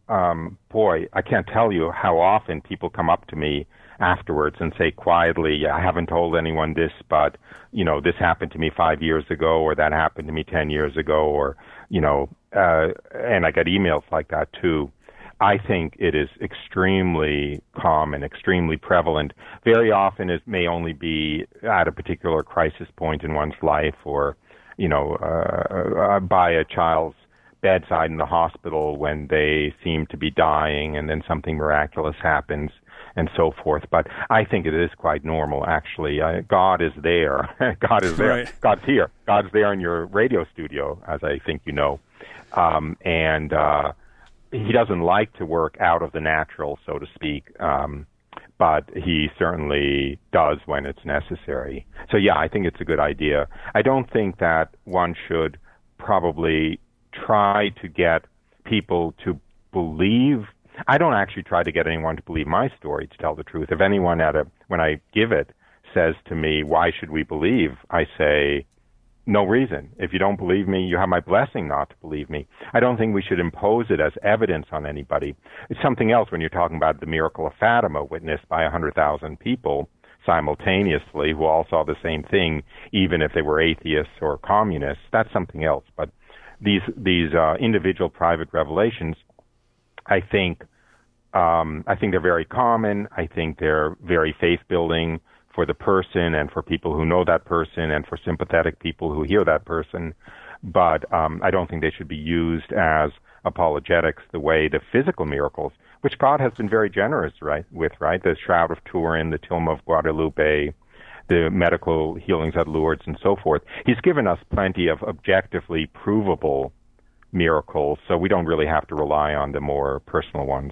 um, boy, I can't tell you how often people come up to me afterwards and say quietly, I haven't told anyone this, but, you know, this happened to me five years ago, or that happened to me ten years ago, or, you know, uh, and I get emails like that too. I think it is extremely common, extremely prevalent. Very often it may only be at a particular crisis point in one's life, or, you know, uh, uh, by a child's bedside in the hospital when they seem to be dying, and then something miraculous happens, and so forth. But I think it is quite normal, actually. Uh, God is there. God is there. Right. God's here. God's there in your radio studio, as I think you know. Um, and uh, he doesn't like to work out of the natural, so to speak, um, but he certainly does when it's necessary. So, yeah, I think it's a good idea. I don't think that one should probably try to get people to believe. I don't actually try to get anyone to believe my story, to tell the truth. If anyone at a when I give it says to me, why should we believe? I say, no reason. If you don't believe me, you have my blessing not to believe me. I don't think we should impose it as evidence on anybody. It's something else when you're talking about the miracle of Fatima, witnessed by one hundred thousand people simultaneously who all saw the same thing, even if they were atheists or communists. That's something else. But these these uh, individual private revelations, I think, um, I think they're very common. I think they're very faith-building for the person and for people who know that person and for sympathetic people who hear that person. But um, I don't think they should be used as apologetics the way the physical miracles, which God has been very generous right with, right? The Shroud of Turin, the Tomb of Guadalupe, the medical healings at Lourdes, and so forth. He's given us plenty of objectively provable miracles, so we don't really have to rely on the more personal ones.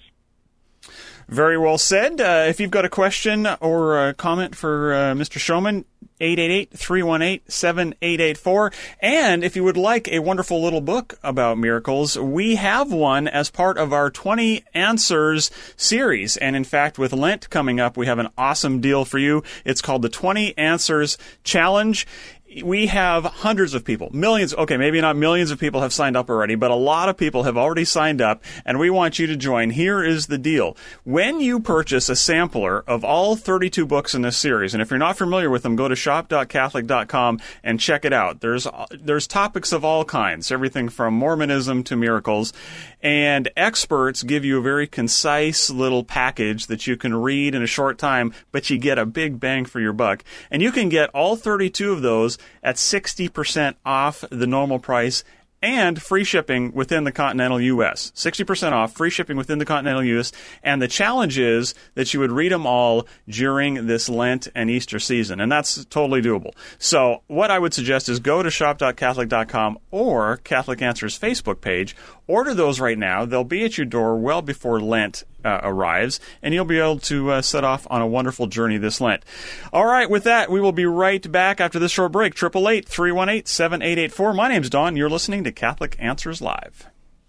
Very well said. Uh, if you've got a question or a comment for uh, Mister Schoeman, eight eight eight, three one eight, seven eight eight four. And if you would like a wonderful little book about miracles, we have one as part of our twenty Answers series. And in fact, with Lent coming up, we have an awesome deal for you. It's called the twenty Answers Challenge. We have hundreds of people, millions, okay, maybe not millions of people have signed up already, but a lot of people have already signed up, and we want you to join. Here is the deal. When you purchase a sampler of all thirty-two books in this series, and if you're not familiar with them, go to shop dot catholic dot com and check it out. There's there's topics of all kinds, everything from Mormonism to miracles, and experts give you a very concise little package that you can read in a short time, but you get a big bang for your buck. And you can get all thirty-two of those at sixty percent off the normal price and free shipping within the continental U S sixty percent off, free shipping within the continental U S And the challenge is that you would read them all during this Lent and Easter season. And that's totally doable. So what I would suggest is go to shop dot catholic dot com or Catholic Answers Facebook page. Order those right now. They'll be at your door well before Lent uh, arrives, and you'll be able to uh, set off on a wonderful journey this Lent. All right, with that, we will be right back after this short break. eight eight eight, three one eight, seven eight eight four. My name's Don. You're listening to Catholic Answers Live.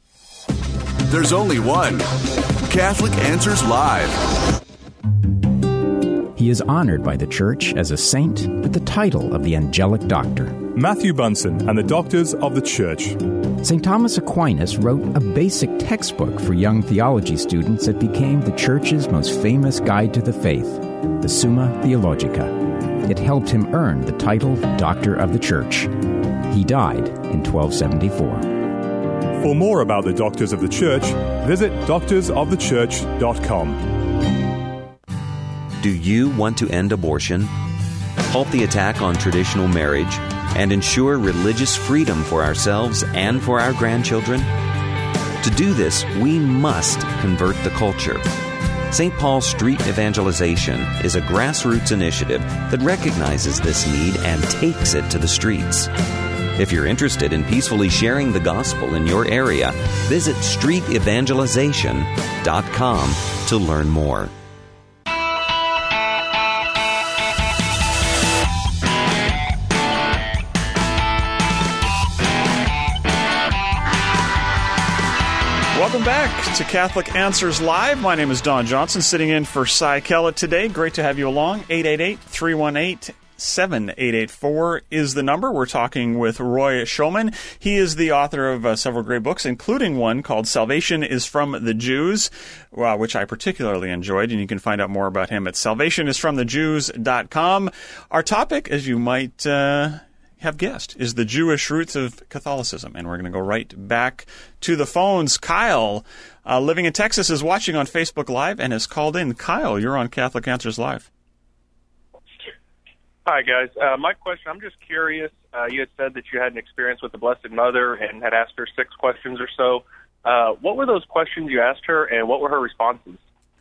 There's only one Catholic Answers Live. He is honored by the Church as a saint with the title of the Angelic Doctor. Matthew Bunson and the Doctors of the Church. Saint Thomas Aquinas wrote a basic textbook for young theology students that became the Church's most famous guide to the faith, the Summa Theologica. It helped him earn the title Doctor of the Church. He died in twelve seventy-four. For more about the Doctors of the Church, visit doctors of the church dot com. Do you want to end abortion, halt the attack on traditional marriage, and ensure religious freedom for ourselves and for our grandchildren? To do this, we must convert the culture. Saint Paul's Street Evangelization is a grassroots initiative that recognizes this need and takes it to the streets. If you're interested in peacefully sharing the gospel in your area, visit street evangelization dot com to learn more. Welcome back to Catholic Answers Live. My name is Don Johnson, sitting in for Cy Kellett today. Great to have you along. eight eight eight, three one eight, seven eight eight four is the number. We're talking with Roy Schoeman. He is the author of uh, several great books, including one called Salvation is from the Jews, uh, which I particularly enjoyed, and you can find out more about him at salvation is from the jews dot com. Our topic, as you might uh, have guessed, is the Jewish roots of Catholicism, and we're going to go right back to the phones. Kyle, uh, living in Texas, is watching on Facebook Live and has called in. Kyle, you're on Catholic Answers Live. Hi, guys. Uh, my question, I'm just curious. Uh, you had said that you had an experience with the Blessed Mother and had asked her six questions or so. Uh, what were those questions you asked her, and what were her responses?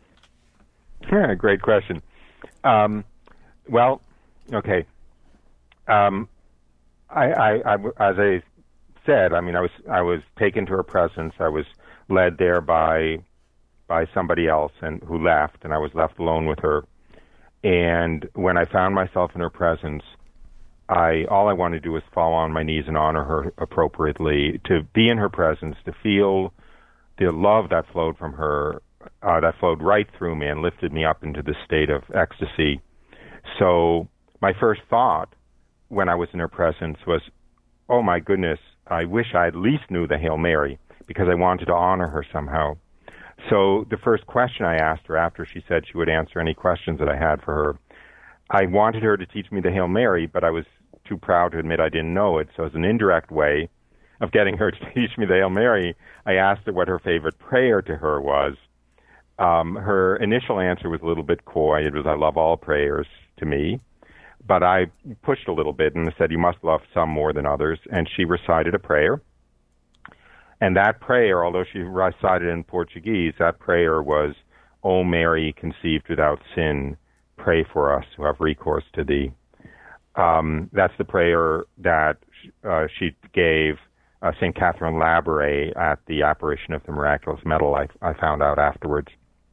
Yeah, great question. Um, well, okay. Um, I, I, I, as I said, I mean, I was I was taken to her presence. I was led there by by somebody else, and who left, and I was left alone with her. And when I found myself in her presence, I all I wanted to do was fall on my knees and honor her appropriately, to be in her presence, to feel the love that flowed from her, uh, that flowed right through me and lifted me up into this state of ecstasy. So my first thought when I was in her presence was, oh my goodness, I wish I at least knew the Hail Mary, because I wanted to honor her somehow. So the first question I asked her, after she said she would answer any questions that I had for her, I wanted her to teach me the Hail Mary, but I was too proud to admit I didn't know it. So as an indirect way of getting her to teach me the Hail Mary, I asked her what her favorite prayer to her was. Um, her initial answer was a little bit coy. It was, I love all prayers to me. But I pushed a little bit and said, you must love some more than others. And she recited a prayer. And that prayer, although she recited in Portuguese, that prayer was, O Mary, conceived without sin, pray for us who have recourse to thee. Um, that's the prayer that uh, she gave uh, Saint Catherine Labouré at the apparition of the miraculous medal, I, I found out afterwards.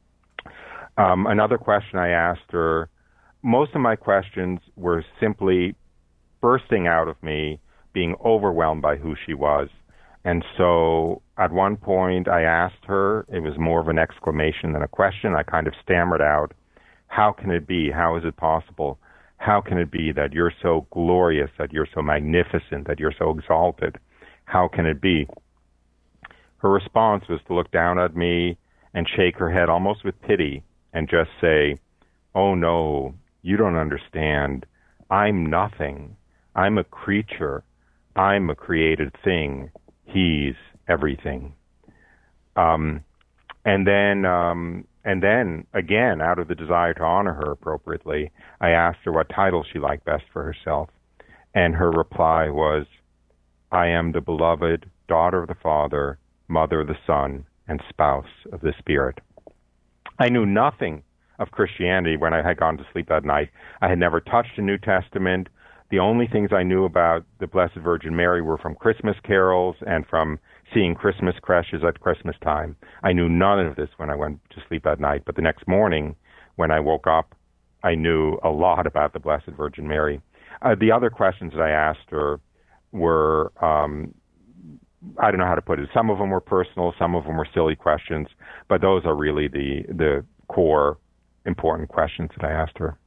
Um, another question I asked her, most of my questions were simply bursting out of me, being overwhelmed by who she was. And so at one point I asked her, it was more of an exclamation than a question. I kind of stammered out, how can it be? How is it possible? How can it be that you're so glorious, that you're so magnificent, that you're so exalted? How can it be? Her response was to look down at me and shake her head almost with pity and just say, oh no, you don't understand. I'm nothing. I'm a creature. I'm a created thing. He's everything. Um, and then, um, and then again, out of the desire to honor her appropriately, I asked her what title she liked best for herself. And her reply was, I am the beloved daughter of the Father, mother of the Son, and spouse of the Spirit. I knew nothing of Christianity when I had gone to sleep that night. I had never touched a New Testament. The only things I knew about the Blessed Virgin Mary were from Christmas carols and from seeing Christmas creches at Christmas time. I knew none of this when I went to sleep that night. But the next morning, when I woke up, I knew a lot about the Blessed Virgin Mary. Uh, the other questions that I asked her were, um, I don't know how to put it. Some of them were personal, some of them were silly questions, but those are really the, the core important questions that I asked her.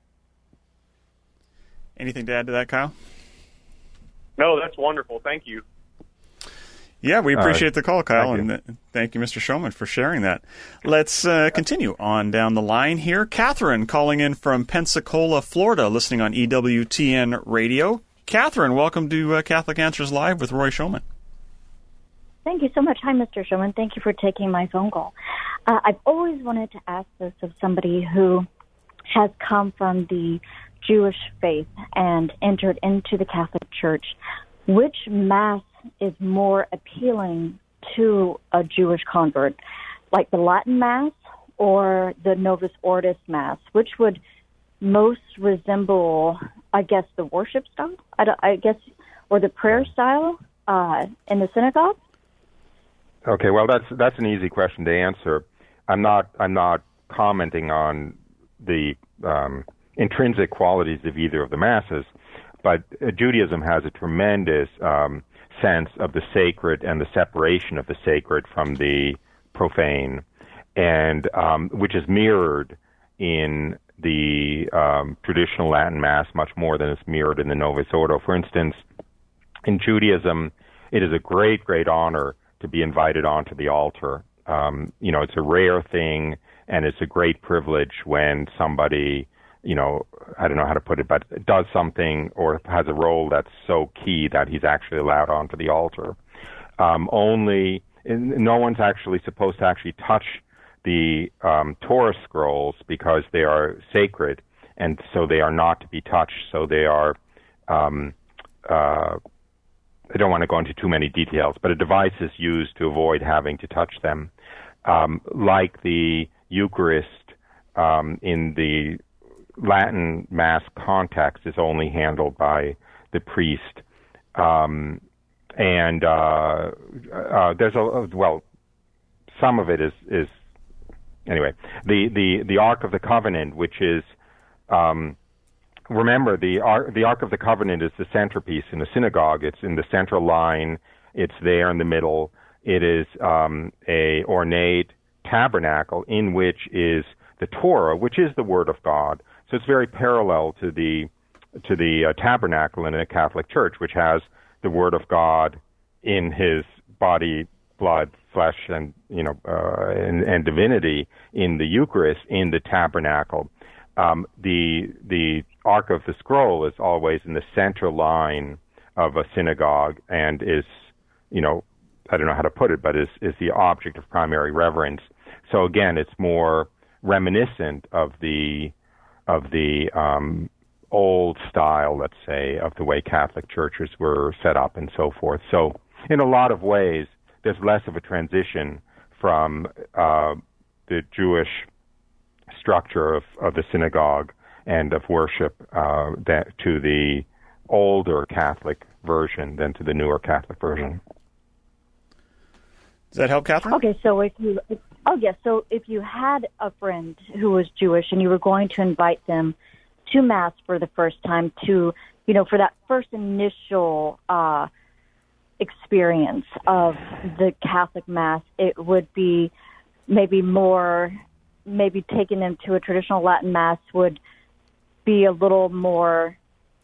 Anything to add to that, Kyle? No, that's wonderful. Thank you. Yeah, we appreciate uh, the call, Kyle, thank and thank you, Mister Schoeman, for sharing that. Let's uh, continue on down the line here. Catherine calling in from Pensacola, Florida, listening on E W T N Radio. Catherine, welcome to uh, Catholic Answers Live with Roy Schoeman. Thank you so much. Hi, Mister Schoeman. Thank you for taking my phone call. Uh, I've always wanted to ask this of somebody who has come from the Jewish faith and entered into the Catholic Church. Which Mass is more appealing to a Jewish convert, like the Latin Mass or the Novus Ordo Mass? Which would most resemble, I guess, the worship style, I, I guess, or the prayer style uh, in the synagogue? Okay, well, that's that's an easy question to answer. I'm not I'm not commenting on the um, intrinsic qualities of either of the masses, but uh, Judaism has a tremendous um, sense of the sacred and the separation of the sacred from the profane, and um, which is mirrored in the um, traditional Latin Mass much more than is mirrored in the Novus Ordo. For instance, in Judaism, it is a great, great honor to be invited onto the altar. Um, you know, it's a rare thing, and it's a great privilege when somebody, you know, I don't know how to put it, but does something or has a role that's so key that he's actually allowed onto the altar. Um, only, no one's actually supposed to actually touch the um, Torah scrolls because they are sacred, and so they are not to be touched. So they are, um, uh, I don't want to go into too many details, but a device is used to avoid having to touch them. Um, like the Eucharist um, in the Latin Mass context is only handled by the priest. Um, and uh, uh, there's a, well, some of it is, is Anyway, the, the, the Ark of the Covenant, which is, um, remember, the Ark, the Ark of the Covenant is the centerpiece in the synagogue. It's in the central line. It's there in the middle. It is um, a ornate tabernacle in which is the Torah, which is the Word of God. So it's very parallel to the to the uh, tabernacle in a Catholic Church, which has the Word of God in His body, blood, flesh, and you know, uh, and, and divinity in the Eucharist in the tabernacle. Um, the the Ark of the Scroll is always in the center line of a synagogue and is, you know, I don't know how to put it, but is is the object of primary reverence. So again, it's more reminiscent of the of the um, old style, let's say, of the way Catholic churches were set up and so forth. So in a lot of ways, there's less of a transition from uh, the Jewish structure of, of the synagogue and of worship uh, that, to the older Catholic version than to the newer Catholic version. Does that help, Catherine? Okay, so if you, if, oh yes, so if you had a friend who was Jewish and you were going to invite them to Mass for the first time, to, you know, for that first initial uh, experience of the Catholic Mass, it would be maybe more, maybe taking them to a traditional Latin Mass would be a little more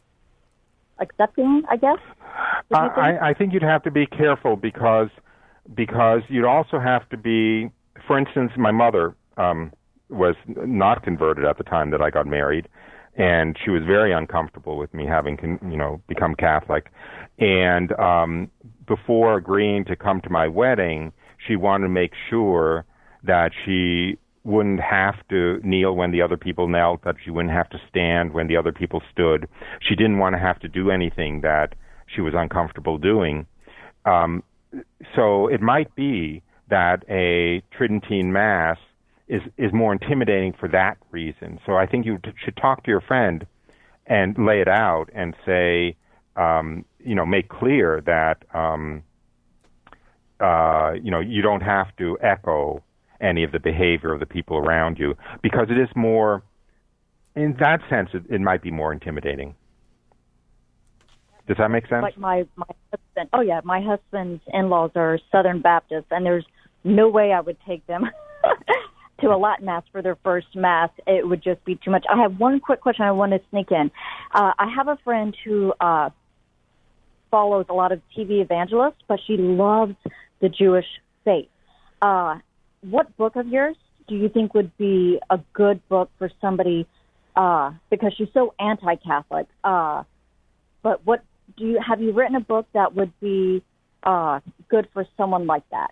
accepting, I guess? Uh, I, I think you'd have to be careful because because you'd also have to be, for instance, my mother um, was not converted at the time that I got married, and she was very uncomfortable with me having, con- you know, become Catholic. And um, before agreeing to come to my wedding, she wanted to make sure that she wouldn't have to kneel when the other people knelt, that she wouldn't have to stand when the other people stood. She didn't want to have to do anything that she was uncomfortable doing. Um, so it might be that a Tridentine Mass is, is more intimidating for that reason. So I think you t- should talk to your friend and lay it out and say, um, you know, make clear that, um, uh, you know, you don't have to echo any of the behavior of the people around you, because it is more, in that sense, it, it might be more intimidating. Does that make sense? Like my, my husband, oh yeah, my husband's in-laws are Southern Baptists, and there's no way I would take them to a Latin Mass for their first Mass. It would just be too much. I have one quick question I want to sneak in. Uh, I have a friend who uh, follows a lot of T V evangelists, but she loves the Jewish faith. Uh, what book of yours do you think would be a good book for somebody, uh, because she's so anti-Catholic, uh, but what do you, have you written a book that would be uh, good for someone like that?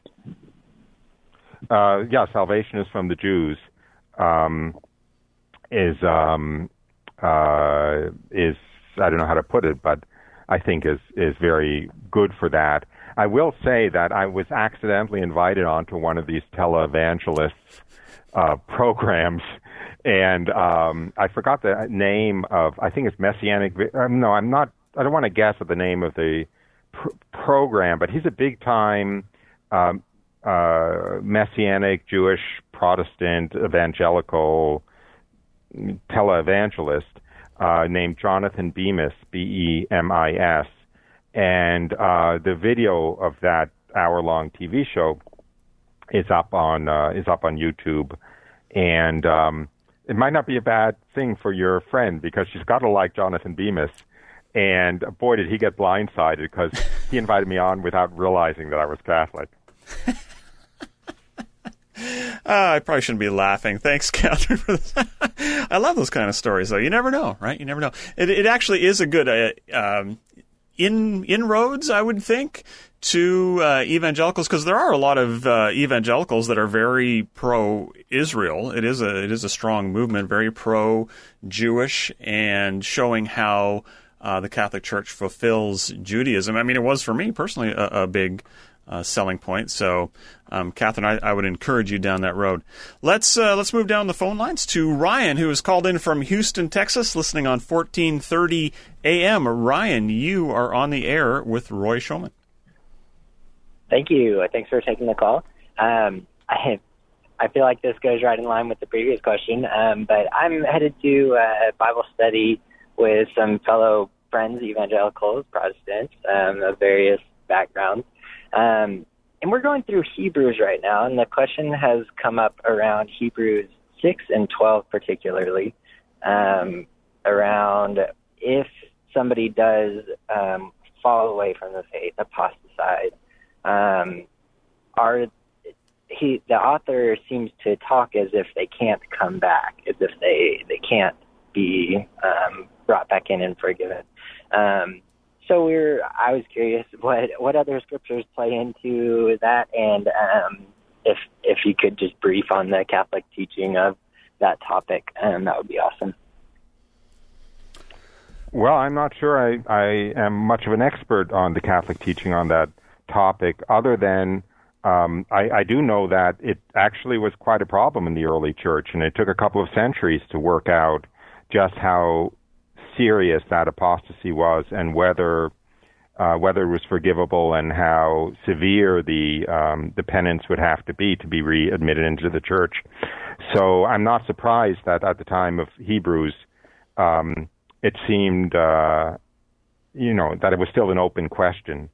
Uh, yeah, Salvation is from the Jews. Um, is um, uh, is I don't know how to put it, but I think is is very good for that. I will say that I was accidentally invited onto one of these televangelists uh, programs, and um, I forgot the name of. I think it's Messianic. Um, no, I'm not. I don't want to guess at the name of the pr- program, but he's a big time um, uh, Messianic Jewish Protestant evangelical televangelist uh, named Jonathan Bemis, B E M I S. And uh, the video of that hour-long T V show is up on uh, is up on YouTube, and um, it might not be a bad thing for your friend because she's got to like Jonathan Bemis. And boy, did he get blindsided because he invited me on without realizing that I was Catholic. Uh, I probably shouldn't be laughing. Thanks, Catherine, for this. I love those kind of stories, though. You never know, right? You never know. It, it actually is a good uh, um, in inroads, I would think, to uh, evangelicals, because there are a lot of uh, evangelicals that are very pro-Israel. It is a it is a strong movement, very pro-Jewish, and showing how uh, the Catholic Church fulfills Judaism. I mean, it was for me personally a, a big Uh, selling point. So, um, Catherine, I, I would encourage you down that road. Let's uh, let's move down the phone lines to Ryan, who is called in from Houston, Texas, listening on fourteen thirty A M. Ryan, you are on the air with Roy Schoeman. Thank you. Thanks for taking the call. Um, I I feel like this goes right in line with the previous question, um, but I'm headed to a Bible study with some fellow friends, evangelicals, Protestants, um, of various backgrounds. Um, and we're going through Hebrews right now, and the question has come up around Hebrews six and twelve particularly, um, around if somebody does um, fall away from the faith, apostatize, um, are he the author seems to talk as if they can't come back, as if they, they can't be um, brought back in and forgiven. Um So we're. I was curious what what other scriptures play into that, and um, if if you could just brief on the Catholic teaching of that topic, um, that would be awesome. Well, I'm not sure I, I am much of an expert on the Catholic teaching on that topic, other than um, I, I do know that it actually was quite a problem in the early church, and it took a couple of centuries to work out just how serious that apostasy was, and whether uh, whether it was forgivable, and how severe the um, the penance would have to be to be readmitted into the church. So I'm not surprised that at the time of Hebrews, um, it seemed uh, you know that it was still an open question.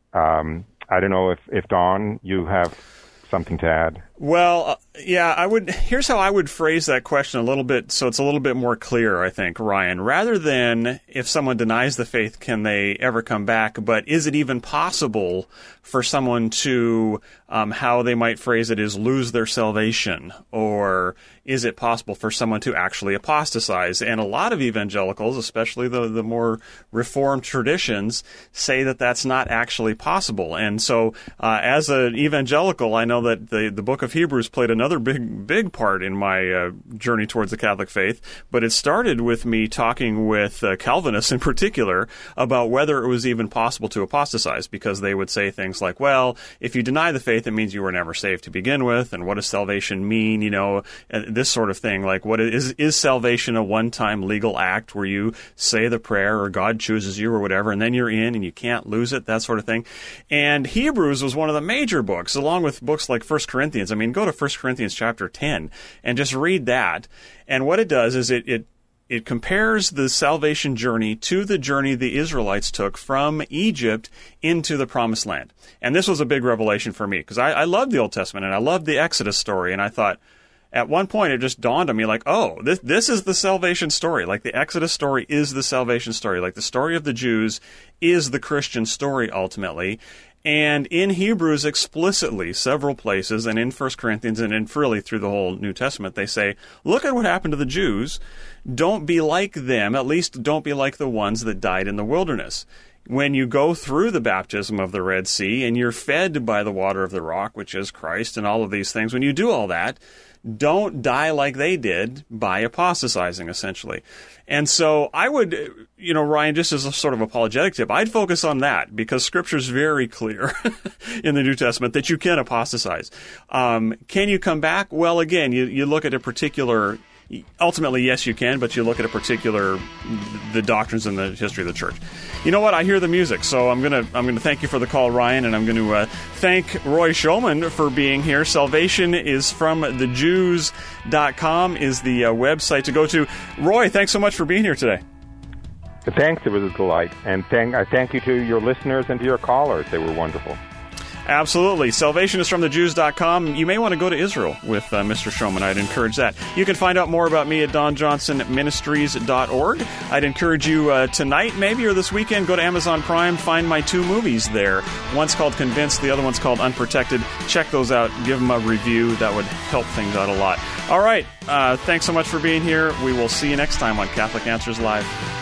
Um, I don't know if if Dawn, you have something to add. Well, uh, yeah, I would. Here's how I would phrase that question a little bit, so it's a little bit more clear, I think, Ryan. Rather than if someone denies the faith, can they ever come back? But is it even possible for someone to, um, how they might phrase it, is lose their salvation? Or is it possible for someone to actually apostatize? And a lot of evangelicals, especially the, the more Reformed traditions, say that that's not actually possible. And so uh, as an evangelical, I know that the, the book of Hebrews played another big, big part in my uh, journey towards the Catholic faith. But it started with me talking with uh, Calvinists in particular about whether it was even possible to apostatize, because they would say things like, well, if you deny the faith, it means you were never saved to begin with. And what does salvation mean? You know, and this sort of thing. Like, what is, is salvation a one-time legal act where you say the prayer or God chooses you or whatever, and then you're in and you can't lose it, that sort of thing. And Hebrews was one of the major books, along with books like First Corinthians. I mean, go to First Corinthians chapter ten and just read that. And what it does is it, it It compares the salvation journey to the journey the Israelites took from Egypt into the Promised Land. And this was a big revelation for me, because I, I loved the Old Testament and I loved the Exodus story. And I thought, at one point, it just dawned on me, like, oh, this this is the salvation story. Like, the Exodus story is the salvation story. Like, the story of the Jews is the Christian story, ultimately. And in Hebrews explicitly, several places, and in First Corinthians, and in really through the whole New Testament, they say, look at what happened to the Jews. Don't be like them. At least don't be like the ones that died in the wilderness. When you go through the baptism of the Red Sea and you're fed by the water of the rock, which is Christ, and all of these things, when you do all that, don't die like they did by apostatizing, essentially. And so I would, you know, Ryan, just as a sort of apologetic tip, I'd focus on that, because Scripture's very clear in the New Testament that you can apostatize. Um, can you come back? Well, again, you, you look at a particular... Ultimately, yes, you can, but you look at a particular, the doctrines in the history of the church. You know what? I hear the music, so I'm gonna I'm gonna thank you for the call, Ryan, and I'm going to uh, thank Roy Schoeman for being here. Salvation is from the Jews dot com is the uh, website to go to. Roy, thanks so much for being here today. Thanks, it was a delight, and thank I thank you to your listeners and to your callers. They were wonderful. Absolutely. Salvation is from the Jews dot com. You may want to go to Israel with uh, Mister Shulman. I'd encourage that. You can find out more about me at don johnson ministries dot org. I'd encourage you uh, tonight, maybe, or this weekend, go to Amazon Prime, find my two movies there. One's called Convinced, the other one's called Unprotected. Check those out. Give them a review. That would help things out a lot. All right. Uh, thanks so much for being here. We will see you next time on Catholic Answers Live.